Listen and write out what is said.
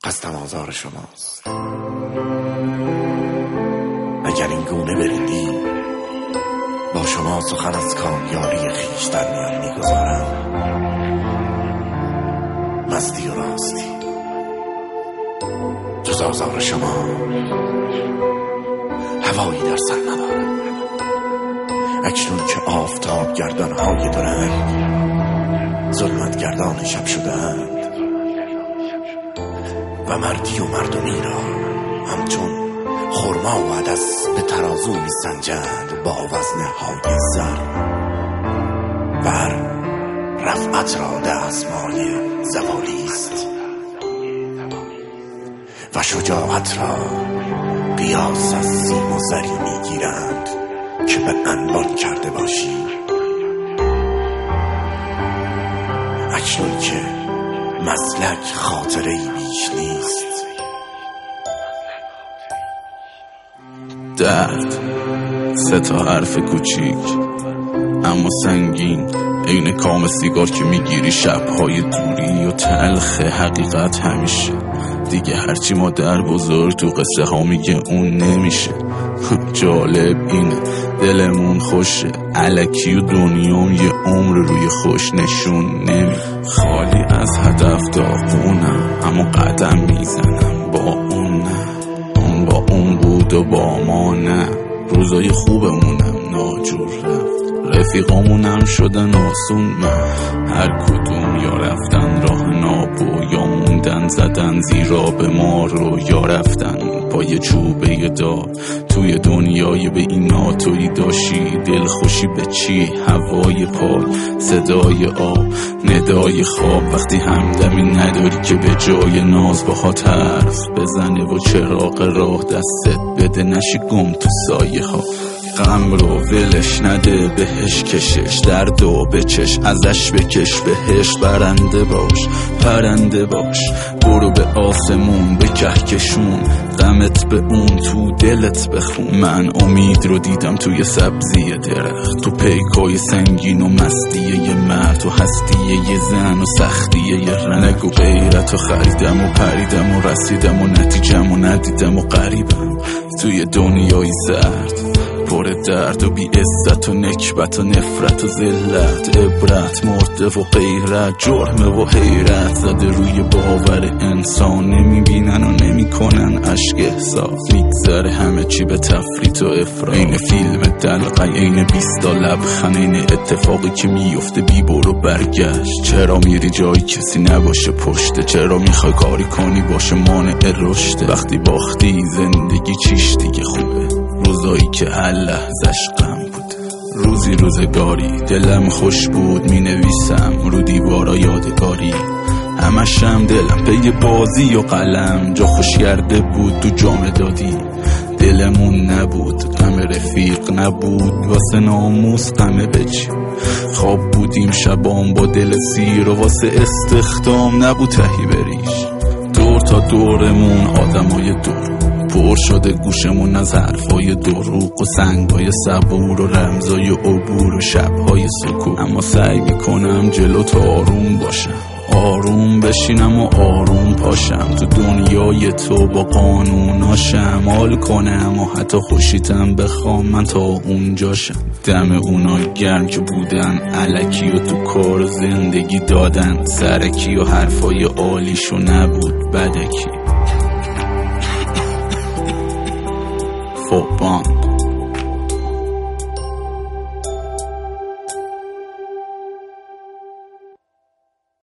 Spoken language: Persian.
هستم آزار شماست. اگر این گونه بریدی با شما سخن از کامیاری خیش در میان میگذارم. مستی و راستی جز آزار شما هوایی در سر ندارم. اکنون که آفتاب گردانهای دو رنگ ظلمت گردان شب شده‌اند و مردی و مردمی را همچون خرما و عدس به ترازو می سنجند با وزنهای زر و رفعت را دستمایه زوالی است و شجاعت را قیاس از سیم و زری می گیرند که به انبان کرده باشی. اکنون که مسلک خاطره ای بیش نیست. درد 3 حرف کوچیک اما سنگین، عین کام سیگار که میگیری شبهای دوری و تلخ حقیقت همیشه. دیگه هرچی مادر بزرگ تو قصه ها میگه اون نمیشه. جالب اینه دلمون خوشه، الکی و دنیام یه عمر روی خوش نشون نمی. خالی از هدف داغونم اما قدم میزنم با اون نه. اون با اون بود و با ما نه. روزای خوبمونم ناجور رفت، رفیقامونم شدن آسون. من هر کدوم یا رفتن راه نابو یا موندن زدن زیرا به ما رو، یا رفتن پای چوبه دار توی دنیای به این ناتویی داشتی. دل خوشی به چی؟ هوای پاک، صدای آب، ندای خواب. وقتی همدمی نداری که به جای ناز باهات حرف بزنه و چراغ راه دستت بده نشی گم تو سایه ها. غم رو ولش نده، بهش کشش، دردو بچش، ازش بکش، بهش برنده باش، پرنده باش. برو به آسمون، به کهکشون، غمت به اون تو دلت بخون. من امید رو دیدم توی سبزی درخت، تو پیکای سنگین و مستی یه مرد، تو هستی یه زن و سختی یه رنگ. و غیرت رو خریدم و پریدم و رسیدم و نتیجم و ندیدم و قریبم توی دنیای زرد پر درد و بی عزت و نکبت و نفرت و ذلت. عبرت مرده و غیرت، جرمه و حیرت زده روی باور انسان. نمیبینن و نمیکنن اشک احساس، میگذره همه چی به تفریط و افراط. این فیلم دلقه، این 20 لبخند، این اتفاقی که میفته بی برو برگشت. چرا میری جایی کسی نباشه پشته؟ چرا میخوای کاری کنی باشه مانع رشد؟ وقتی باختی زندگی چیش دیگه خوبه؟ روزایی که هر لحظش غم بود. روزی روزگاری دلم خوش بود، می نویسم رو دیوارا یادگاری. همشم دلم پی بازی و قلم، جا خوش کرده بود تو جام دادی. دلمون نبود غم رفیق، نبود واسه ناموس غم بچی. خواب بودیم شبام با دل سیر و واسه استخدام نبود تهی بریش. دور تا دورمون آدمای دور پر شده گوشمون از حرفای دروغ و سنگای صبور و رمزای عبور و شبهای سکوت. اما سعی میکنم جلو تا آروم باشم، آروم بشینم و آروم پاشم تو دنیای تو با قانوناشم. حال کنم و حتی خوشیتم بخوام من تا اونجاشم. دم اونا گرم که بودن الکی و تو کار زندگی دادن سرکی و حرفای عالیشو نبود بدکی. فوقان